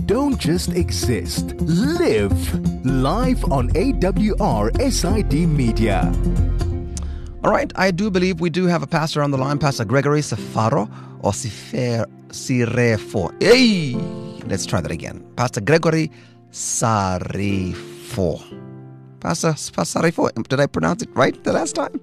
don't just exist, live. Live on AWR SID Media. All right, I do believe we do have a pastor on the line, Pastor Gregory Sefaro or Sirefo. Hey, let's try that again. Pastor Gregory Sarifo. Pastor Sarifo, did I pronounce it right the last time?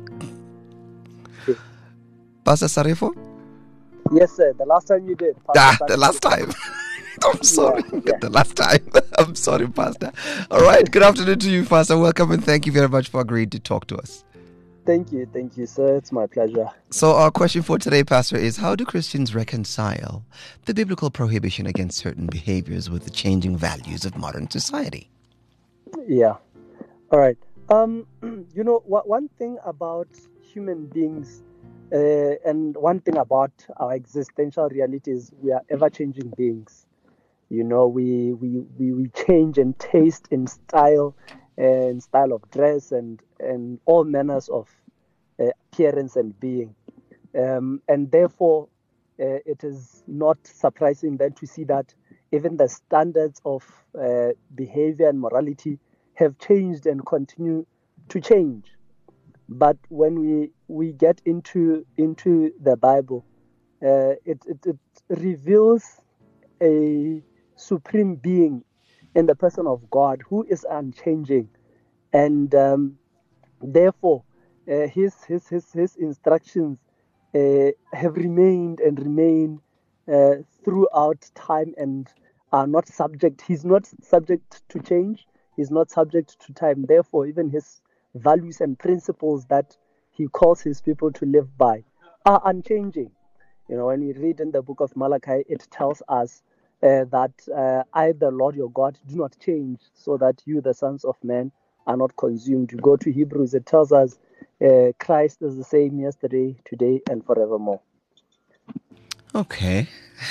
Pastor Sarifo? Yes, sir. The last time you did. The last time. I'm sorry. Yeah. The last time. I'm sorry, Pastor. All right. Good afternoon to you, Pastor. Welcome and thank you very much for agreeing to talk to us. Thank you, sir. It's my pleasure. So our question for today, Pastor, is how do Christians reconcile the biblical prohibition against certain behaviors with the changing values of modern society? Yeah. All right. One thing about human beings and one thing about our existential reality is we are ever-changing beings. You know, we change in taste, in style of dress, and all manners of appearance and being. And therefore, it is not surprising then to see that even the standards of behavior and morality have changed and continue to change. But when we get into the Bible, it reveals a supreme being in the person of God who is unchanging, and therefore his instructions have remained and remain throughout time and are not subject. He's not subject to change. He's not subject to time. Therefore, even his values and principles that he calls his people to live by are unchanging. You know, when we read in the book of Malachi, it tells us that I, the Lord your God, do not change, so that you, the sons of men, are not consumed. You go to Hebrews, it tells us Christ is the same yesterday, today, and forevermore. Okay.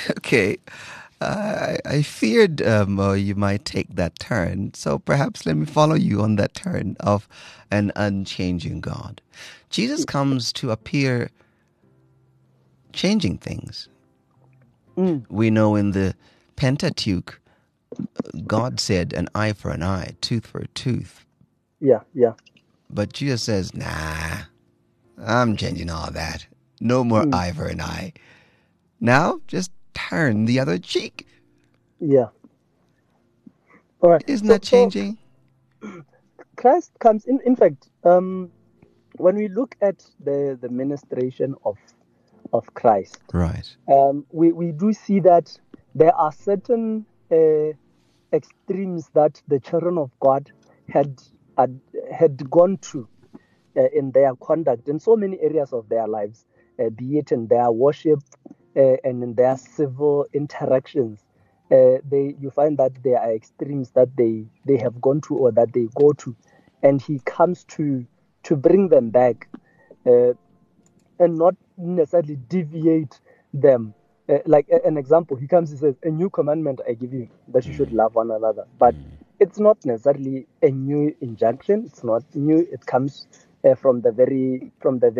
I feared you might take that turn, so perhaps let me follow you on that turn of an unchanging God. Jesus comes to appear changing things. We know in the Pentateuch, God said an eye for an eye, tooth for a tooth. Yeah. But Jesus says, nah, I'm changing all that. No more eye for an eye. Now, just turn the other cheek. Yeah. All right. Isn't that changing? So Christ comes in. In fact, when we look at the ministration of Christ, Right. We do see that there are certain extremes that the children of God had gone to in their conduct in so many areas of their lives, be it in their worship and in their civil interactions. You find that there are extremes that they have gone to or that they go to, and he comes to bring them back and not necessarily deviate them. Like an example, he comes and says, "A new commandment I give you, that you should love one another." But it's not necessarily a new injunction. It's not new. It comes from the very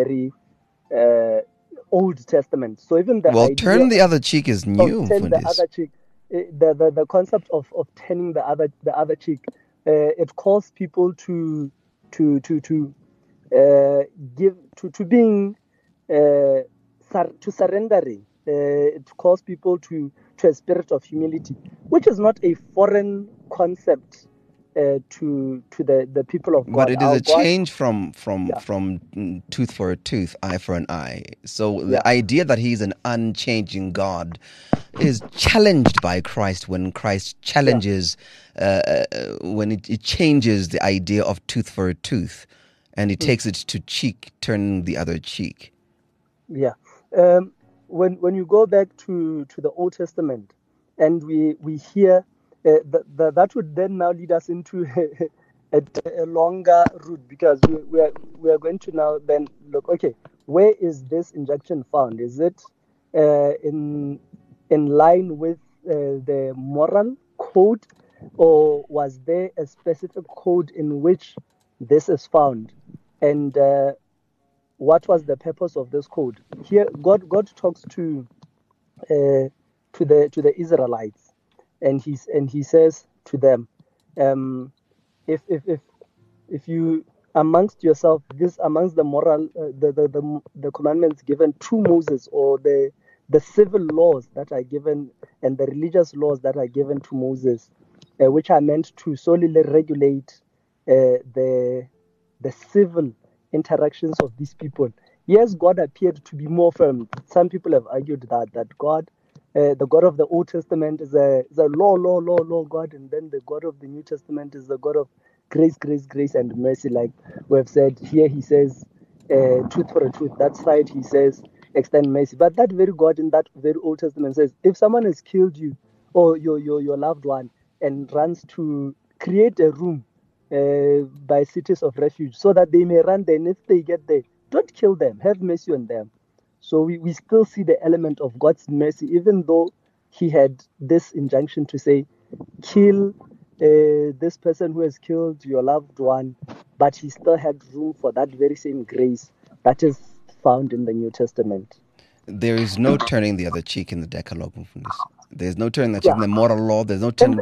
Old Testament. So even the idea turn the other cheek is new. Turn the other cheek. The concept of turning the other cheek, it calls people to surrendering. It calls people to a spirit of humility, which is not a foreign concept to the people of God. But it is a change from tooth for a tooth, eye for an eye. So the idea that he's an unchanging God is challenged by Christ when Christ challenges, when it changes the idea of tooth for a tooth, and he takes it to cheek, turning the other cheek. Yeah. When you go back to the Old Testament, and we hear that would then now lead us into a longer route, because we are going to now then look, okay, where is this injunction found? Is it in line with the moral code, or was there a specific code in which this is found? And what was the purpose of this code? Here, God talks to the Israelites, and he says to them, if you amongst yourself, this amongst the moral the commandments given to Moses, or the civil laws that are given and the religious laws that are given to Moses, which are meant to solely regulate the civil interactions of these people. Yes, God appeared to be more firm. Some people have argued that God, the God of the Old Testament, is a law God, and then the God of the New Testament is the God of grace, and mercy. Like we have said here, he says, truth for a truth. That side, he says, extend mercy. But that very God in that very Old Testament says, if someone has killed you or your loved one and runs to create a room by cities of refuge so that they may run there, and if they get there, don't kill them, have mercy on them. So we still see the element of God's mercy, even though he had this injunction to say, kill this person who has killed your loved one, but he still had room for that very same grace that is found in the New Testament. There is no turning the other cheek in the Decalogue. There's no turning the cheek in the moral law. There's no turning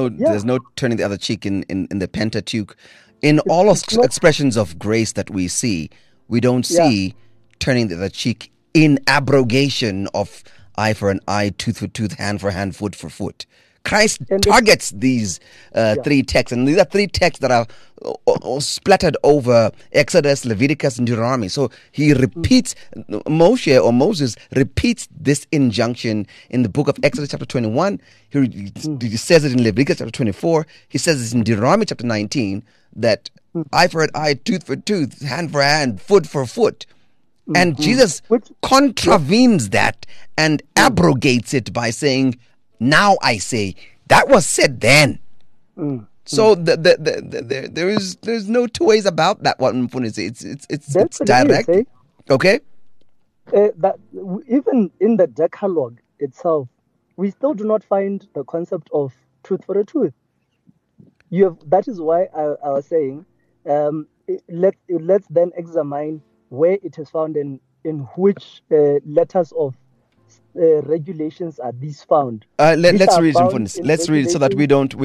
the other cheek in the Pentateuch. In all of expressions of grace that we see, we don't see turning the other cheek in abrogation of eye for an eye, tooth for tooth, hand for hand, foot for foot. Christ targets these three texts, and these are three texts that are splattered over Exodus, Leviticus, and Deuteronomy. So he repeats, Moses repeats this injunction in the book of Exodus chapter 21. He says it in Leviticus chapter 24. He says it in Deuteronomy chapter 19, that eye for an eye, tooth for tooth, hand for hand, foot for foot. And Jesus contravenes that and abrogates it by saying, now I say, that was said then. So there's no two ways about that one. It's direct. Okay. That even in the Decalogue itself, we still do not find the concept of truth for a tooth. That is why I was saying, let's then examine where it is found in which letters of regulations are these found. Let's read it. Let's read it so that we don't.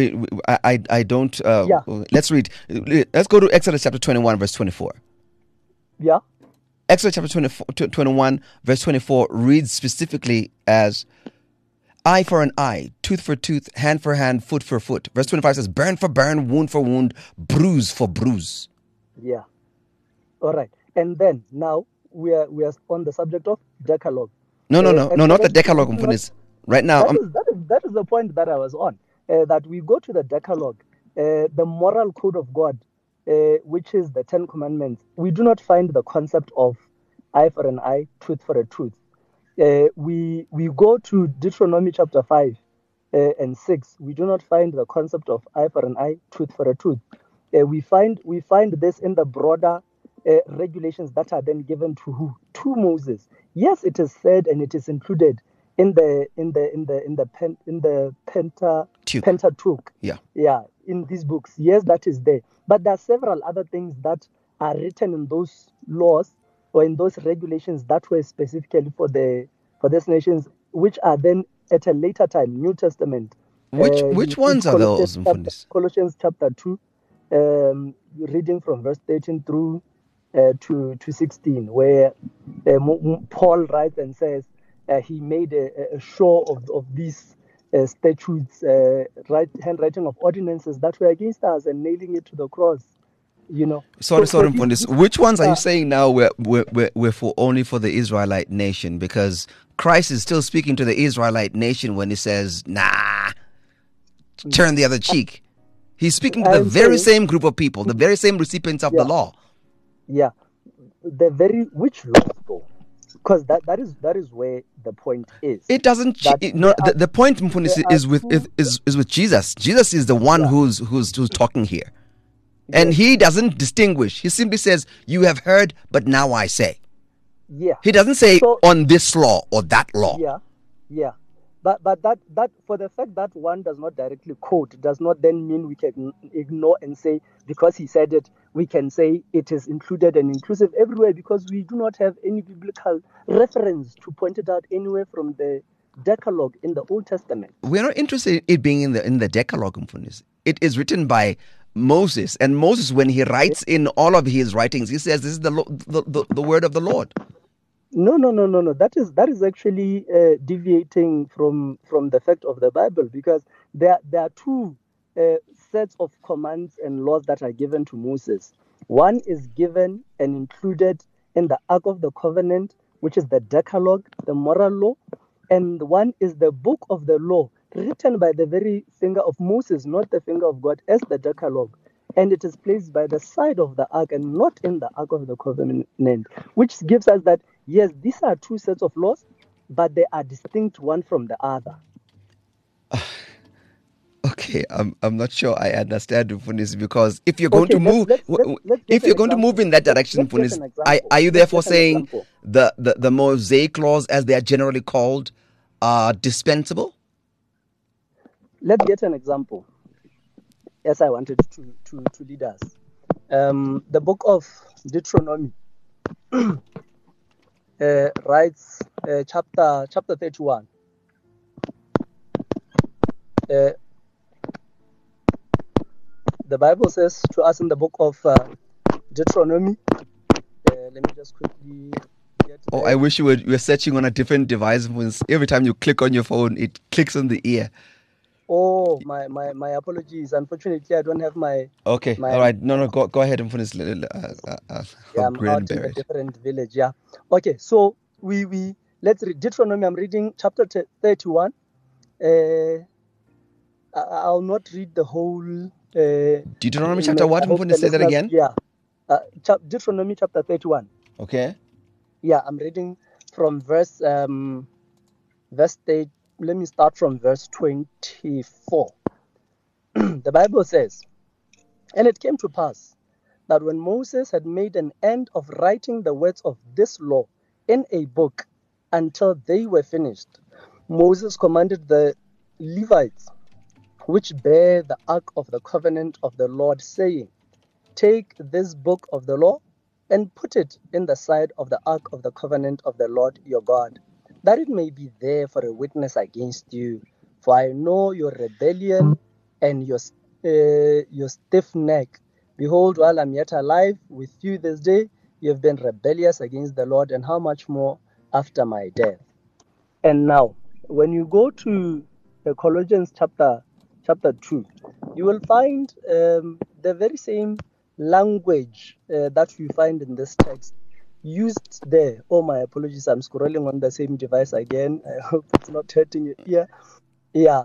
I don't. Let's read. Let's go to Exodus chapter 21, verse 24. Yeah. Exodus chapter 21, verse 24 reads specifically as eye for an eye, tooth for tooth, hand for hand, foot for foot. Verse 25 says, burn for burn, wound for wound, bruise for bruise. Yeah. All right. And then now we are on the subject of Decalogue. No, not the Decalogue. Right now, that is the point that I was on. That we go to the Decalogue, the moral code of God, which is the Ten Commandments. We do not find the concept of eye for an eye, tooth for a tooth. We go to Deuteronomy chapter 5 and 6. We do not find the concept of eye for an eye, tooth for a tooth. We find this in the broader regulations that are then given to who? To Moses. Yes, it is said and it is included in the Pentateuch. Yeah, in these books. Yes, that is there. But there are several other things that are written in those laws or in those regulations that were specifically for these nations, which are then at a later time, New Testament. Which ones are those? Colossians chapter 2, reading from verse 13 through to 16, where Paul writes and says he made a show of these statutes, handwriting of ordinances that were against us and nailing it to the cross. Sorry, which ones are you saying now we're for only for the Israelite nation? Because Christ is still speaking to the Israelite nation when he says, nah, turn the other cheek. He's speaking to the very same group of people, the very same recipients of the law. Yeah, which law though? Because that is where the point is. It doesn't. The point is with Jesus. Jesus is the one who's talking here, and he doesn't distinguish. He simply says, "You have heard, but now I say." Yeah. He doesn't say on this law or that law. Yeah. But that for the fact that one does not directly quote does not then mean we can ignore and say because he said it, we can say it is included and inclusive everywhere, because we do not have any biblical reference to point it out anywhere from the Decalogue in the Old Testament. We're not interested in it being in the Decalogue, Mfundisi. It is written by Moses, and Moses, when he writes in all of his writings, he says this is the word of the Lord. No. That is actually deviating from the fact of the Bible, because there are two sets of commands and laws that are given to Moses. One is given and included in the Ark of the Covenant, which is the Decalogue, the moral law, and one is the book of the law, written by the very finger of Moses, not the finger of God, as the Decalogue. And it is placed by the side of the ark and not in the Ark of the Covenant, which gives us that, yes, these are two sets of laws, but they are distinct one from the other. Okay, I'm not sure I understand, Mfundisi, because if you're going to move, if you're going to move in that direction, Mfundisi, are you therefore saying the Mosaic laws, as they are generally called, are dispensable? Let's get an example, as I wanted to lead us. The book of Deuteronomy writes chapter 31. The Bible says to us in the book of Deuteronomy. Let me just quickly get there. I wish you were searching on a different device. Every time you click on your phone, it clicks on the ear. Oh, my apologies. Unfortunately, I don't have my... Okay, all right. No, go ahead and finish. I'm out in a different village, yeah. Okay, so we let's read Deuteronomy. I'm reading chapter 31. I'll not read the whole... Deuteronomy chapter what? Say that again? Yeah. Deuteronomy chapter 31. Okay. Yeah, I'm reading from verse 8. Let me start from verse 24. The Bible says, "And it came to pass that when Moses had made an end of writing the words of this law in a book until they were finished, Moses commanded the Levites, which bear the ark of the covenant of the Lord, saying, Take this book of the law and put it in the side of the ark of the covenant of the Lord your God, that it may be there for a witness against you. For I know your rebellion and your stiff neck. Behold, while I'm yet alive with you this day, you have been rebellious against the Lord, and how much more after my death." And now, when you go to Colossians chapter 2, you will find the very same language that you find in this text used there. Oh, my apologies, I'm scrolling on the same device again. I hope it's not hurting your ear. Yeah.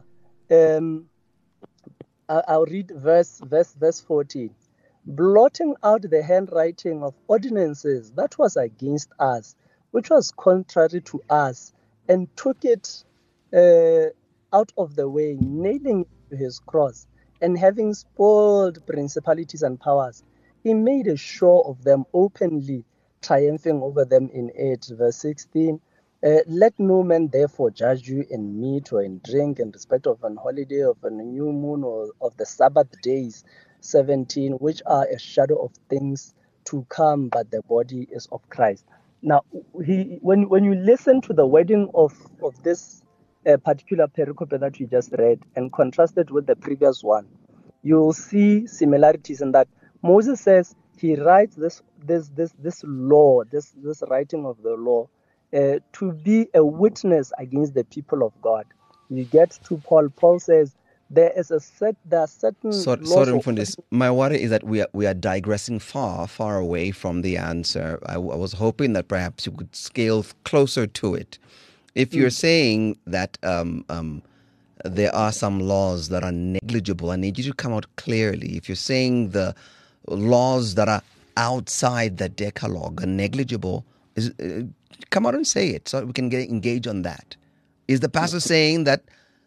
I'll read verse 14. "Blotting out the handwriting of ordinances that was against us, which was contrary to us, and took it out of the way, nailing it to his cross, and having spoiled principalities and powers, he made a show of them openly, triumphing over them in it." Verse 16, "Let no man therefore judge you in meat or in drink, in respect of an holiday, of a new moon, or of the Sabbath days." 17, "Which are a shadow of things to come, but the body is of Christ." Now, when you listen to the wording of this particular pericope that we just read and contrast it with the previous one, you'll see similarities in that Moses says he writes this law, this writing of the law, to be a witness against the people of God. You get to Paul. Paul says there are certain. Sorry, Mfundisi. My worry is that we are digressing far away from the answer. I was hoping that perhaps you could scale closer to it. If you're saying that there are some laws that are negligible, I need you to come out clearly. If you're saying the laws that are outside the Decalogue are negligible, come out and say it so we can engage on that. Is the pastor saying that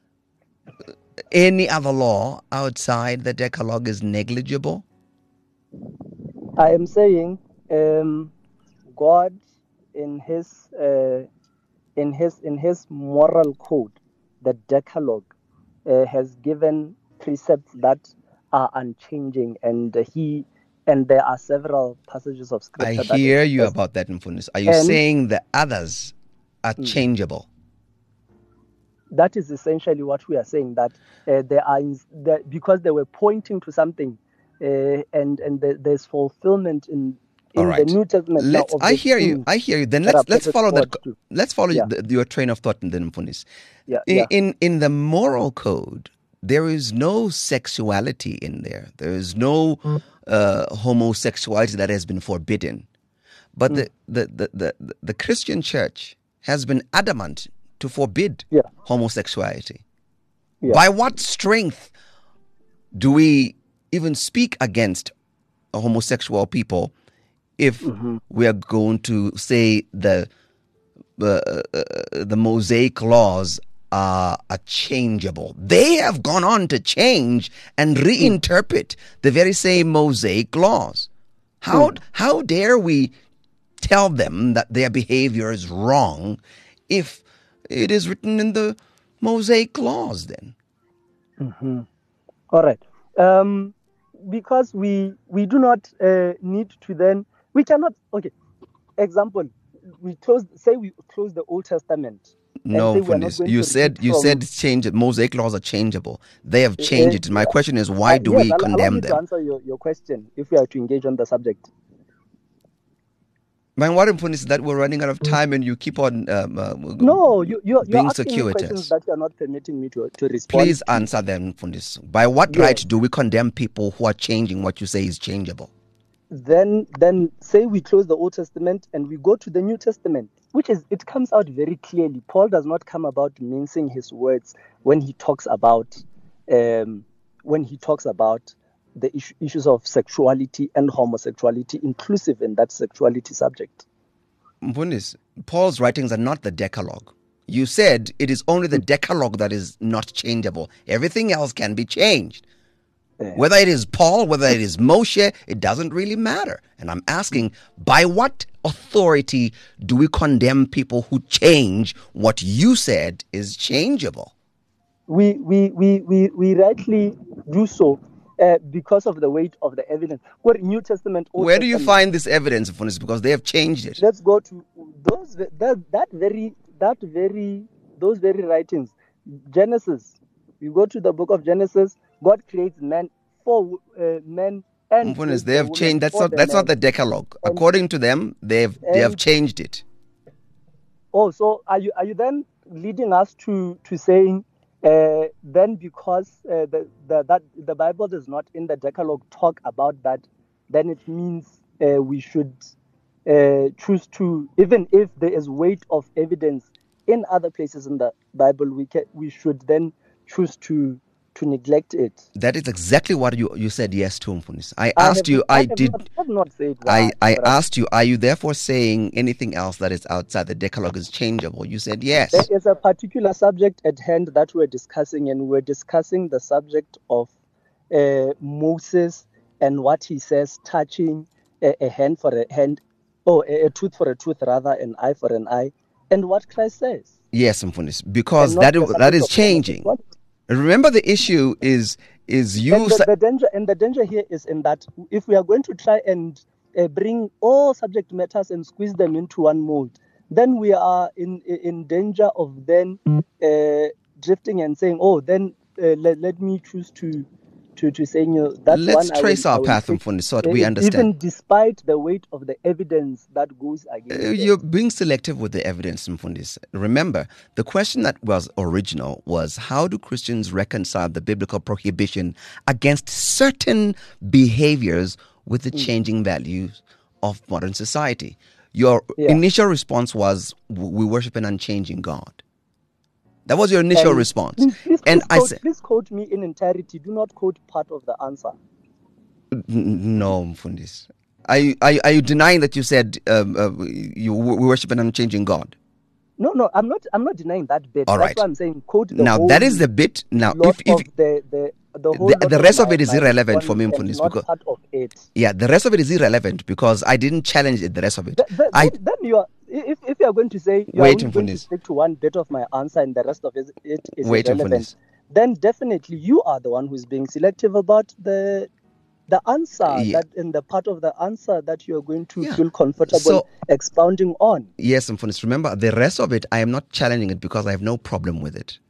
any other law outside the Decalogue is negligible? I am saying God in his moral code, the Decalogue, has given precepts that are unchanging, and there are several passages of scripture. I hear you about that, Mfundisi. Are you saying the others are changeable? that is essentially what we are saying, that because they were pointing to something, and there's fulfillment in All the right. New Testament. I hear you. Then let's follow that. Let's follow your train of thought, then, Mfundisi. In the moral code, there is no sexuality in there. There is no homosexuality that has been forbidden. But the Christian church has been adamant to forbid homosexuality. By what strength do we even speak against homosexual people if we are going to say the Mosaic laws are changeable? They have gone on to change and reinterpret the very same Mosaic laws. How dare we tell them that their behavior is wrong if it is written in the Mosaic laws then? All right. Because we do not need to then, we cannot, okay, example, we close the Old Testament. No, you said it's changed. Mosaic laws are changeable. They have changed it. My question is, why do we condemn them? To answer your question, if we are to engage on the subject. My worry is that we're running out of time, and you keep on you're being asking me circuitous. Questions that you are not permitting me to respond. Please answer them, Mfundisi. By what right do we condemn people who are changing what you say is changeable? Then say we close the Old Testament and we go to the New Testament, it comes out very clearly. Paul does not come about mincing his words when he talks about the issues of sexuality and homosexuality, inclusive in that sexuality subject. Mfundisi, Paul's writings are not the Decalogue. You said it is only the Decalogue that is not changeable. Everything else can be changed. Whether it is Paul, whether it is Moshe, it doesn't really matter. And I'm asking, by what authority do we condemn people who change what you said is changeable? We rightly do so because of the weight of the evidence. New Testament. Where do you find this evidence, for instance? Because they have changed it. Let's go to those very writings. Genesis. You go to the book of Genesis. God creates man for men and they have changed. That's not the Decalogue. According to them, they have changed it. Oh, so are you then leading us to saying then because the Bible does not in the Decalogue talk about that, then it means we should choose to, even if there is weight of evidence in other places in the Bible, we should then choose to neglect it. That is exactly what you said yes to, Mfundisi. I asked you, I have not said that. I asked you, are you therefore saying anything else that is outside the Decalogue is changeable? You said yes. There is a particular subject at hand that we're discussing, and we're discussing the subject of Moses and what he says touching a hand for a hand, or a tooth for a tooth rather, an eye for an eye, and what Christ says. Yes, Mfundisi, because that is changing. Remember, the issue is you. And the danger here is in that if we are going to try and bring all subject matters and squeeze them into one mold, then we are in danger of then drifting and saying, oh, then let me choose to saying that's let's trace our path, Mfundisi, so that we understand. Even despite the weight of the evidence that goes against you're being selective with the evidence, Mfundisi. Remember, the question that was original was, how do Christians reconcile the biblical prohibition against certain behaviors with the changing values of modern society? Your initial response was, we worship an unchanging God. That was your initial response. Please quote me in entirety. Do not quote part of the answer. No, Mfundisi. Are you denying that you said we worship an unchanging God? No, I'm not denying that bit. All right. That's why I'm saying quote the now whole. That is the bit. Now, if the rest of it is irrelevant for me, Mfundisi, because part of it. Yeah, the rest of it is irrelevant because I didn't challenge it. The rest of it. Then you are. If you are going to say you are going to stick to one bit of my answer and the rest of it is irrelevant, then definitely you are the one who's being selective about the answer that in the part of the answer that you are going to feel comfortable expounding on. Yes, Mfundisi. Remember, the rest of it, I am not challenging it because I have no problem with it.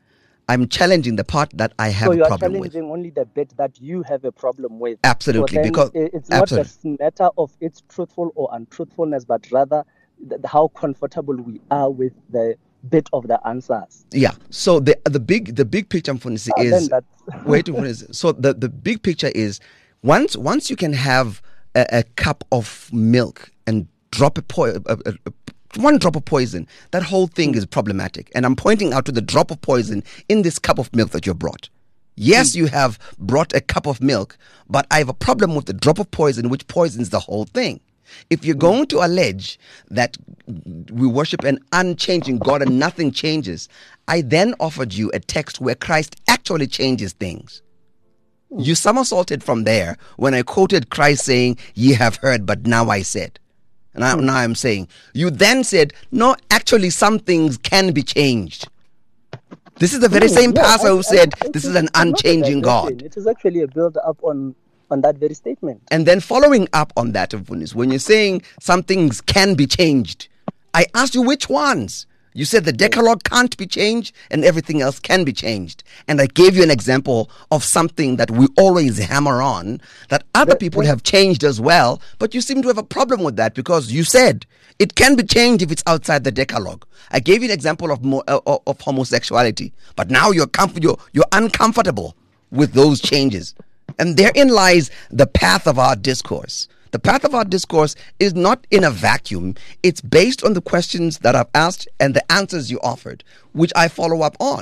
I'm challenging the part that I have So a you are problem with. challenging only the bit that you have a problem with. Absolutely, So then because it's not a matter of its truthful or untruthfulness, but rather how comfortable we are with the bit of the answers. Yeah. So the big picture for this is so the big picture is once you can have a cup of milk and drop one drop of poison, that whole thing is problematic. And I'm pointing out to the drop of poison in this cup of milk that you brought. Yes, you have brought a cup of milk, but I have a problem with the drop of poison, which poisons the whole thing. If you're going to allege that we worship an unchanging God and nothing changes, I then offered you a text where Christ actually changes things. You somersaulted from there when I quoted Christ saying, "Ye have heard, but now I said." And now I'm saying, you then said, no, actually some things can be changed. This is the very same pastor who said this is an unchanging God. It is actually a build-up on that very statement. And then following up on that, when you're saying some things can be changed, I asked you which ones. You said the Decalogue can't be changed and everything else can be changed. And I gave you an example of something that we always hammer on, that other people have changed as well, but you seem to have a problem with that because you said it can be changed if it's outside the Decalogue. I gave you an example of homosexuality, but now you're uncomfortable with those changes. And therein lies the path of our discourse. The path of our discourse is not in a vacuum. It's based on the questions that I've asked and the answers you offered, which I follow up on.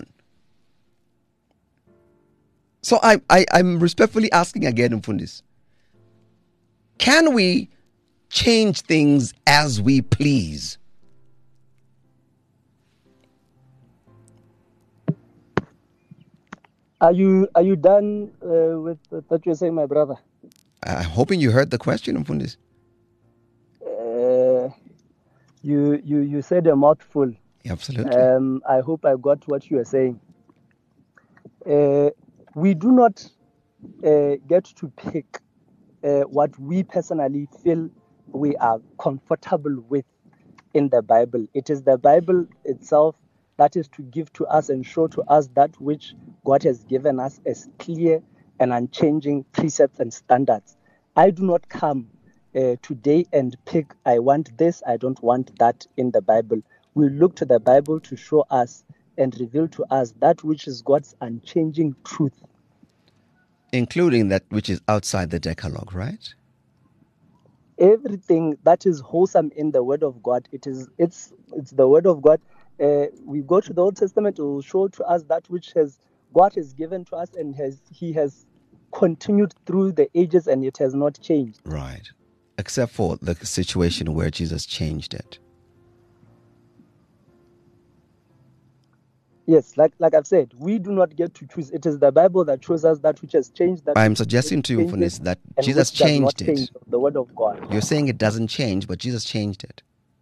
So I'm respectfully asking again, Mfundisi, can we change things as we please? Are you done with what you're saying, my brother? I'm hoping you heard the question, Mfundisi. You said a mouthful. Absolutely. I hope I got what you are saying. We do not get to pick what we personally feel we are comfortable with in the Bible. It is the Bible itself that is to give to us and show to us that which God has given us as clear and unchanging precepts and standards. I do not come today and pick, I want this, I don't want that in the Bible. We look to the Bible to show us and reveal to us that which is God's unchanging truth. Including that which is outside the Decalogue, right? Everything that is wholesome in the Word of God, it's the Word of God. We go to the Old Testament, it will show to us that which God has given to us and He has continued through the ages and it has not changed. Right. Except for the situation where Jesus changed it. Yes, like I've said, we do not get to choose. It is the Bible that shows us that which has changed. That I'm suggesting to you, Mfundisi, that Jesus changed it. The Word of God. You're saying it doesn't change, but Jesus changed it.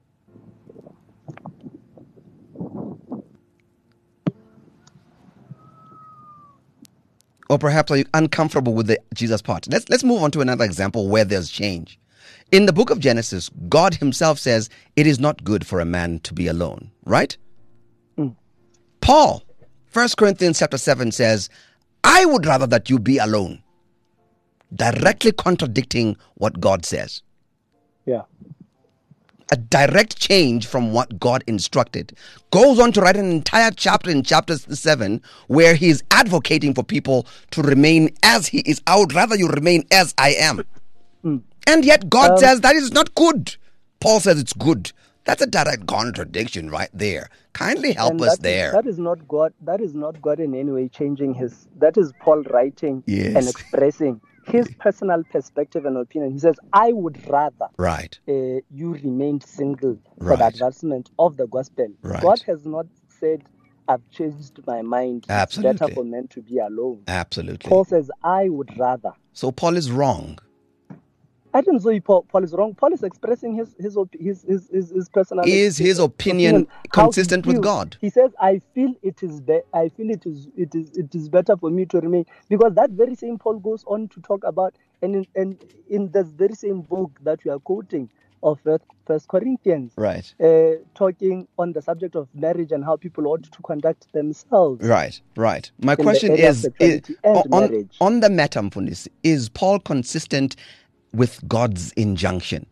Or perhaps are you uncomfortable with the Jesus part? Let's move on to another example where there's change. In the book of Genesis, God himself says it is not good for a man to be alone, right? Paul, 1 Corinthians chapter 7 says, I would rather that you be alone. Directly contradicting what God says. Yeah. A direct change from what God instructed. Goes on to write an entire chapter in chapter 7 where he is advocating for people to remain as he is. I would rather you remain as I am. And yet God says that is not good. Paul says it's good. That's a direct contradiction right there. Kindly help us there. That is not God. That is not God in any way changing his. That is Paul writing and expressing his personal perspective and opinion. He says, I would rather you remained single for the advancement of the gospel. God has not said, I've changed my mind. Absolutely. It's better for men to be alone. Absolutely. Paul says, I would rather. So Paul is wrong. I didn't say Paul is wrong. Paul is expressing his personal. Is his opinion consistent with God? He says, "I feel it is it is better for me to remain," because that very same Paul goes on to talk about, and in the very same book that we are quoting of First Corinthians, Right. talking on the subject of marriage and how people ought to conduct themselves. Right. My in the question area of is sexuality and marriage. on the matter, Mfundisi, is Paul consistent with God's injunction?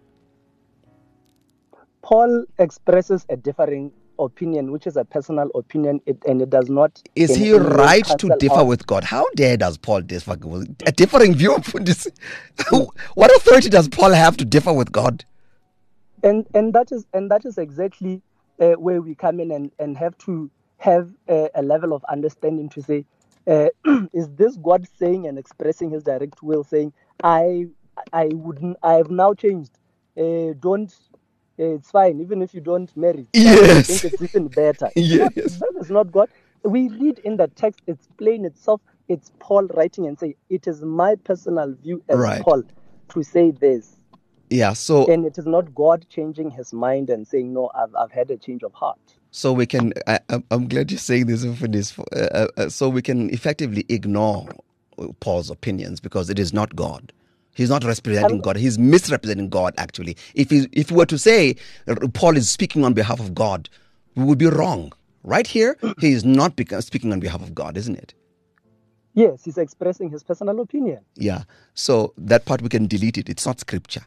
Paul expresses a differing opinion, which is a personal opinion, and it does not. Is he right to differ with God? How dare does Paul differ with a differing view of this? What authority does Paul have to differ with God? And that is exactly where we come in and have to have a level of understanding to say, is this God saying and expressing His direct will, saying, I have now changed. Don't. It's fine, even if you don't marry. Yes. I think it's even better. Yes. That is not God. We read in the text, it's plain itself. It's Paul writing and say, it is my personal view as Right. Paul to say this. Yeah, so... And it is not God changing his mind and saying, no, I've had a change of heart. So we can... I'm glad you're saying this for this. So we can effectively ignore Paul's opinions because it is not God. He's not representing God. He's misrepresenting God, actually. If we were to say Paul is speaking on behalf of God, we would be wrong. Right here, he is not speaking on behalf of God, isn't it? Yes, he's expressing his personal opinion. Yeah. So that part we can delete it. It's not scripture.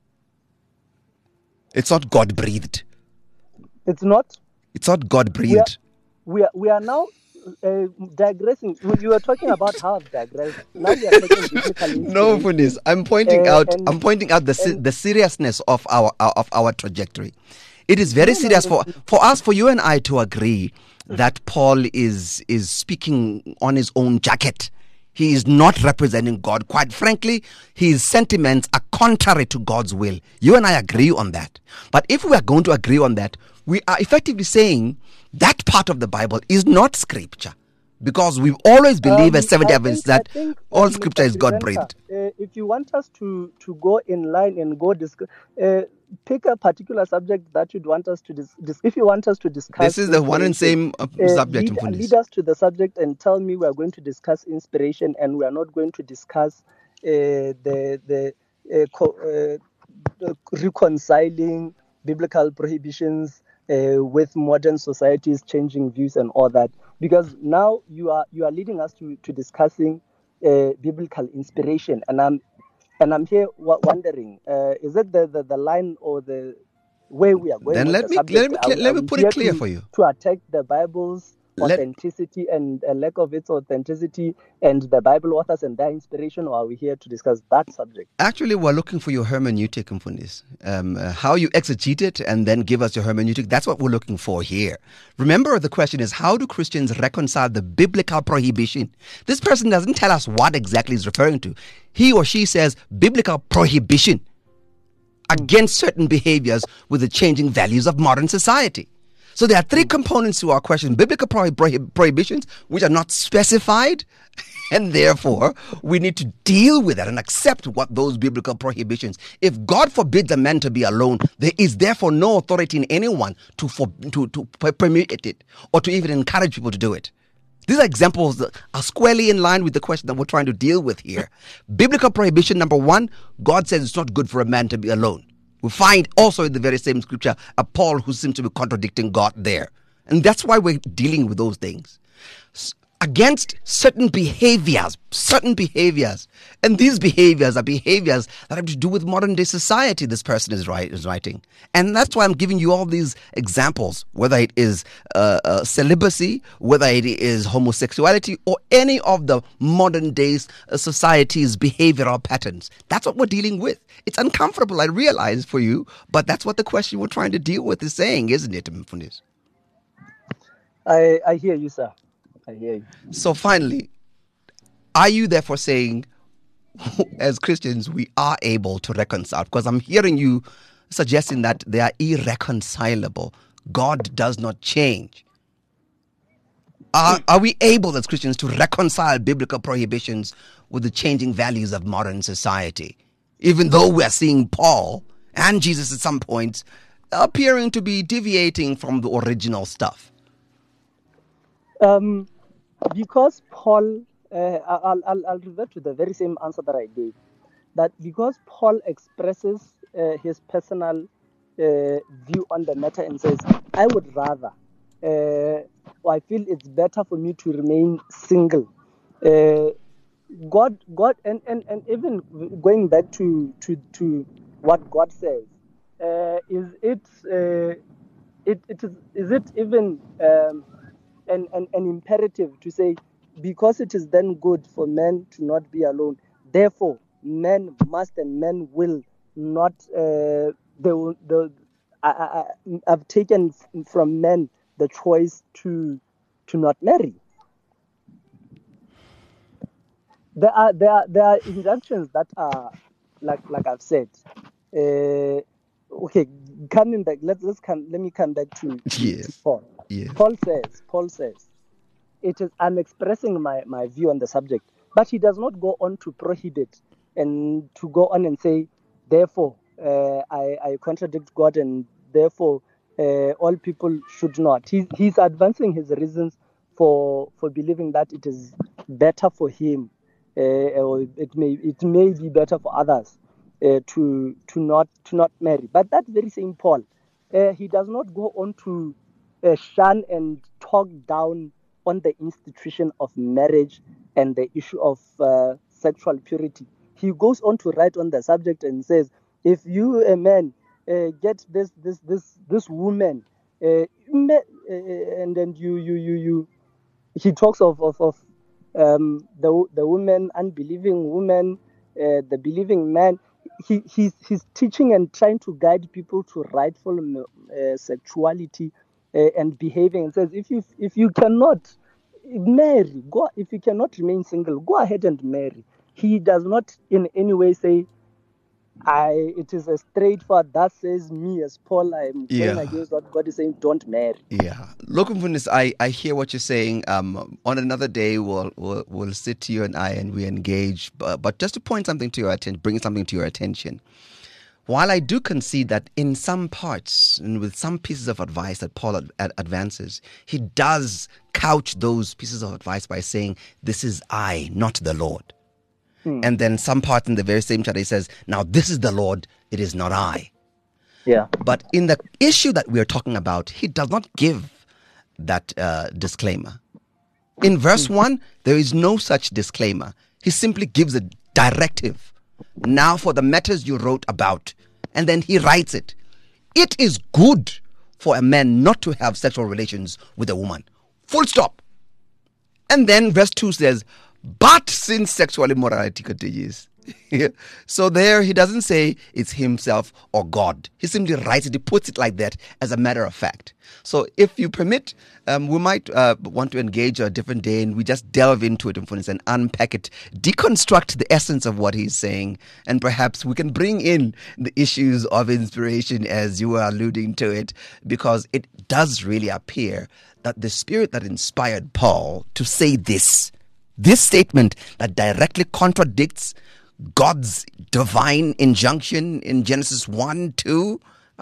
It's not God-breathed. It's not? It's not God-breathed. We are now digressing. You were talking about how I've digressed. Now we are talking biblically. No, Mfundisi. I'm pointing out the seriousness of our trajectory. It is very serious for us, for you and I to agree that Paul is speaking on his own jacket. He is not representing God. Quite frankly, his sentiments are contrary to God's will. You and I agree on that. But if we are going to agree on that, we are effectively saying that part of the Bible is not scripture. Because we've always believed as Seventh-day Adventists that all scripture is God-breathed. If you want us to go in line and go discuss, pick a particular subject that you'd want us to discuss. If you want us to discuss... This is the one and same subject. Lead us to the subject and tell me we are going to discuss inspiration and we are not going to discuss reconciling biblical prohibitions with modern society's changing views and all that. Because now you are leading us to discussing biblical inspiration, and I'm here wondering, is it the line or the way we are going? Then let me put it clear for you. To attack the Bible's authenticity and a lack of its authenticity and the Bible authors and their inspiration, or are we here to discuss that subject? Actually, we're looking for your hermeneutic, Mfundisi. How you exegete it and then give us your hermeneutic. That's what we're looking for here. Remember, the question is, how do Christians reconcile the biblical prohibition? This person doesn't tell us what exactly he's referring to. He or she says biblical prohibition against certain behaviors with the changing values of modern society. So there are three components to our question. Biblical prohibitions, which are not specified, and therefore we need to deal with that and accept what those biblical prohibitions. If God forbids a man to be alone, there is therefore no authority in anyone to permit it or to even encourage people to do it. These are examples that are squarely in line with the question that we're trying to deal with here. Biblical prohibition, number one, God says it's not good for a man to be alone. We find also in the very same scripture a Paul who seems to be contradicting God there. And that's why we're dealing with those things. Against certain behaviors. And these behaviors are behaviors that have to do with modern day society, this person is writing. And that's why I'm giving you all these examples, whether it is celibacy, whether it is homosexuality, or any of the modern day society's behavioral patterns. That's what we're dealing with. It's uncomfortable, I realize, for you, but that's what the question we're trying to deal with is saying, isn't it, Mfundisi? I hear you, sir. I hear you. So finally, are you therefore saying, as Christians, we are able to reconcile? Because I'm hearing you suggesting that they are irreconcilable. God does not change. Are we able as Christians to reconcile biblical prohibitions with the changing values of modern society? Even though we are seeing Paul and Jesus at some points appearing to be deviating from the original stuff. Because Paul, I'll revert to the very same answer that I gave. that because Paul expresses his personal view on the matter and says, I would rather, I feel it's better for me to remain single. God, and even going back to what God says, is it even an imperative to say, because it is then good for men to not be alone, therefore men must and men will not, I've taken from men the choice to not marry. There are injunctions that are like I've said. Okay, coming back. Let me come back to Paul. Yes. Paul says, it is. I'm expressing my view on the subject, but he does not go on to prohibit and to go on and say, therefore, I contradict God, and therefore all people should not. He's advancing his reasons for believing that it is better for him, or it may be better for others to not marry. But that very same Paul, he does not go on to shun and talk down on the institution of marriage and the issue of sexual purity. He goes on to write on the subject and says, if you, a man, get this woman, and then you he talks of the woman, unbelieving woman, the believing man. He's teaching and trying to guide people to rightful sexuality and behaving, and says, if you cannot marry, go. If you cannot remain single, go ahead and marry. He does not in any way say, it is a straightforward, that says me as Paul, I'm going against what God is saying, don't marry. Yeah. Look, Mfundisi, I hear what you're saying. On another day, we'll sit to you and I and we engage. But just to point something to your attention, bring something to your attention. While I do concede that in some parts and with some pieces of advice that Paul advances, he does couch those pieces of advice by saying, this is I, not the Lord. And then some part in the very same chapter he says, now this is the Lord, it is not I. Yeah. But in the issue that we're talking about, he does not give that disclaimer. In verse 1, there is no such disclaimer. He simply gives a directive. Now for the matters you wrote about. And then he writes it. It is good for a man not to have sexual relations with a woman. Full stop. And then verse 2 says, but since sexual immorality continues. So there he doesn't say it's himself or God. He simply writes it. He puts it like that as a matter of fact. So if you permit, we might want to engage a different day and we just delve into it and unpack it, deconstruct the essence of what he's saying, and perhaps we can bring in the issues of inspiration as you were alluding to it, because it does really appear that the spirit that inspired Paul to say this statement that directly contradicts God's divine injunction in Genesis 1:2.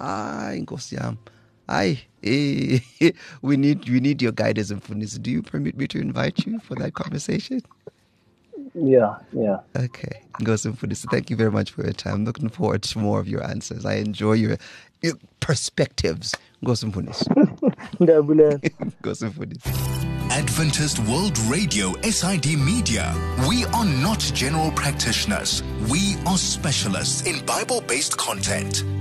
We need your guidance and Mfundisi. Do you permit me to invite you for that conversation? Yeah. Okay. Nkosi Mfundisi, thank you very much for your time. Looking forward to more of your answers. I enjoy your perspectives. Nkosi Mfundisi. Nkosi Mfundisi. Adventist World Radio SID Media. We are not general practitioners. We are specialists in Bible-based content.